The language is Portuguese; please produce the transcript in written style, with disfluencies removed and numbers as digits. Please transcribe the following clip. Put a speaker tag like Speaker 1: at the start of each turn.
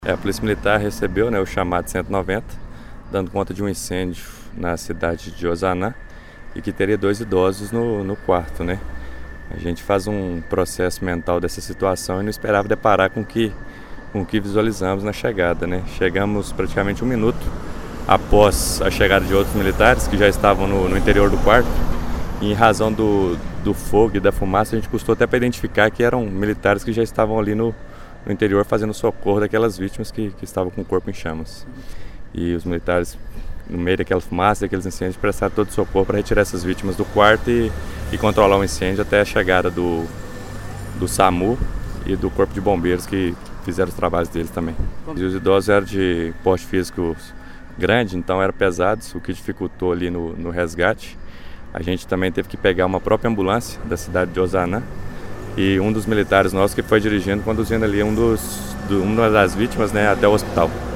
Speaker 1: A Polícia Militar recebeu, o chamado 190, dando conta de um incêndio na cidade de Osaná e que teria 2 idosos no quarto, A gente faz um processo mental dessa situação e não esperava deparar com o que visualizamos na chegada, Chegamos praticamente 1 minuto após a chegada de outros militares que já estavam no interior do quarto e em razão do fogo e da fumaça a gente custou até para identificar que eram militares que já estavam ali no interior fazendo socorro daquelas vítimas que estavam com o corpo em chamas. E os militares, no meio daquela fumaça, daqueles incêndios, prestaram todo o socorro para retirar essas vítimas do quarto e controlar o incêndio até a chegada do SAMU e do Corpo de Bombeiros, que fizeram os trabalhos deles também. E os idosos eram de porte físico grande, então eram pesados, o que dificultou ali no resgate. A gente também teve que pegar uma própria ambulância da cidade de Osaná e um dos militares nossos que foi dirigindo, conduzindo ali uma das vítimas até o hospital.